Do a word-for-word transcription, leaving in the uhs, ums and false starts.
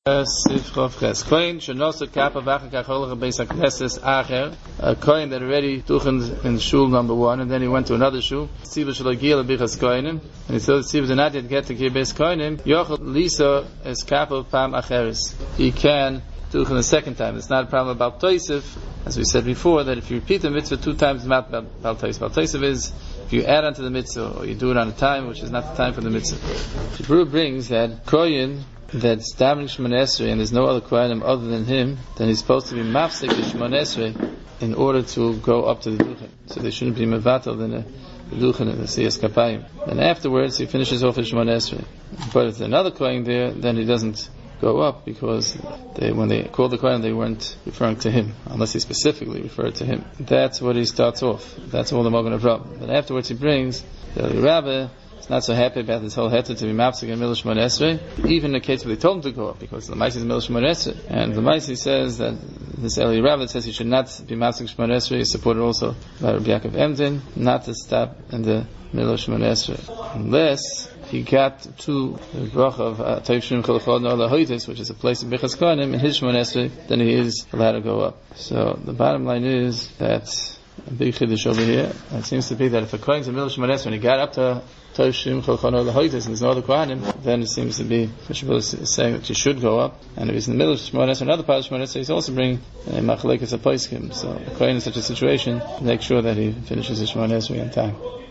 Kohen shenosa kappa v'achar kach holach beis hakneses acher. A kohen that already tuchened in shul number one, and then he went to another shul. Tziva shelo giel bichas kohenim, and he said tziva did not yet get to kibbutz kohenim. Yochel lisa es kappa pam acheres. He can tuchen the second time. It's not a problem about toisif, as we said before, that if you repeat the mitzvah two times, not about toisif. About toisif is if you add onto the mitzvah, or you do it on a time which is not the time for the mitzvah. The Brew brings that kohen that's davening Shemona Esrei and there's no other kohenim other than him, then he's supposed to be mafsek the Shemona Esrei in order to go up to the duchen. So they shouldn't be mevatel in the duchen and the siyas kapayim. And afterwards he finishes off his Shemona Esrei. But if there's another kohen there, then he doesn't go up because they, when they called the kohen, they weren't referring to him, unless he specifically referred to him. That's what he starts off. That's all the Magen Avraham. But afterwards he brings the Rabbi. Not so happy about this whole heter to be mafsek and Milah Shemona Esrei, even in the case where they told him to go up, because the Maisi is Milah Shemona Esrei, and the Maisi says that this Eli Rav says he should not be mafsek Shemona Esrei, is supported also by Rabbi Yaakov Emden, not to stop in the Milah Shemona Esrei, unless he got to the brach of Toiv Shim Cholachod Nola Hoitis, which is a place in Bichas Kohanim, in his Shemona Esrei, then he is allowed to go up. So the bottom line is that a big chiddush over here. It seems to be that if a kohen's in Milah Shemona Esrei, when he got up to Toshim Cholchano Lahoitis and there's no other kohanim, then it seems to be Mishabel is saying that you should go up. And if he's in the middle of Shemona Esrei, another part of Shemona Esrei, he's also bringing a machalekes a poiskim. So a kohen in such a situation, make sure that he finishes his Shemona Esrei on time.